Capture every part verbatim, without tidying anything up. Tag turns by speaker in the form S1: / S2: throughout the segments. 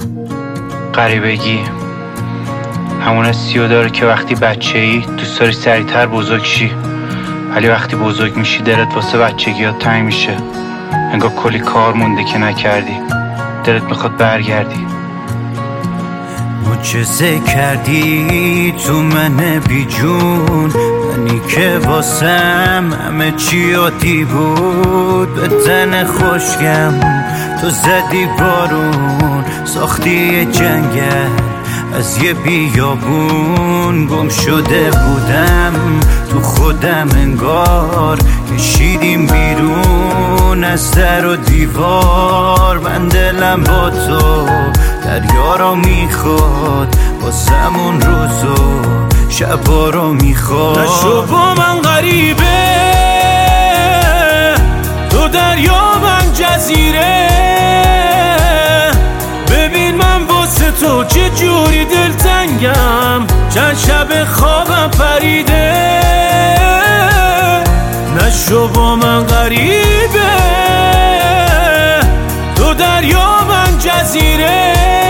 S1: غریبگی همون حسیو داره که وقتی بچه ای دوست داری سریعتر بزرگ شی، ولی وقتی بزرگ میشی دلت واسه بچگیات تنگ میشه. انگار کلی کار مونده که نکردی، دلت میخواد برگردی.
S2: معجزه کردی تو من بی جون، منی که واسم همه چی عادی بود. به تن خوشگم تو زدی بارون، ساختی یه جنگل از یه بیابون. گم شده بودم تو خودم، انگار کشیدیم بیرون از در و دیوار. من دلم با تو دریا رو میخواد، واسمون روز و شبا رو میخواد.
S3: نشو با من غریبه، تو دریا من جزیره. ببین من واسه تو چه جوری دلتنگم، چند شب خوابم پریده. نشو با من غریبه، تو دریا من جزیره.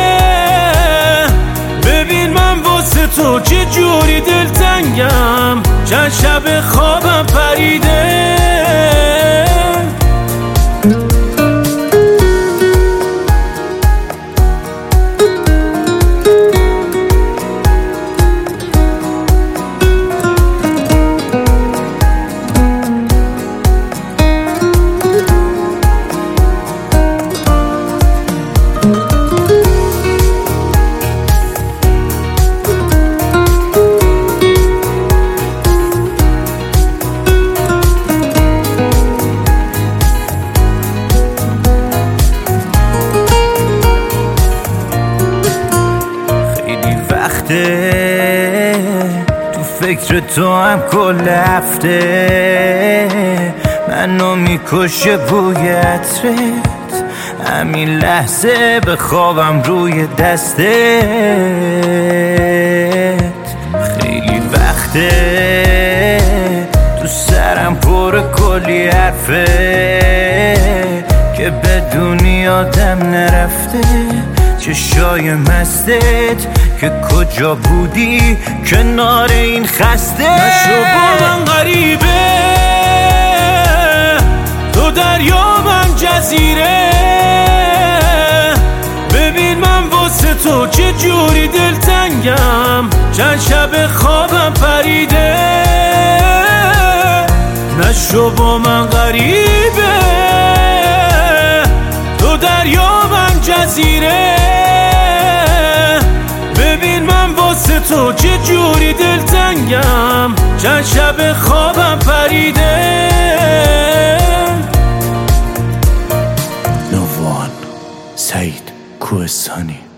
S3: ببین من واسه تو چه جوری دلتنگم، چند شب خوابم پریده.
S2: تو فکر تو هم کل هفته، منو میکشه بوی عطرت. همین لحظه به خوابم روی دستت. خیلی وقته تو سرم پر کلی حرفه که بدونی آدم نرفته. چشای مستت که کجا بودی کنار این خسته.
S3: نشو با من غریبه، تو دریا من جزیره. ببین من واسه تو چه جوری دلتنگم، چند شب خوابم پریده. نشو با من غریبه، تو دریا من جزیره. ببین من واسه تو چه جوری دلتنگم، چند شب خوابم پریده.
S2: نووان سعید کوهستانی.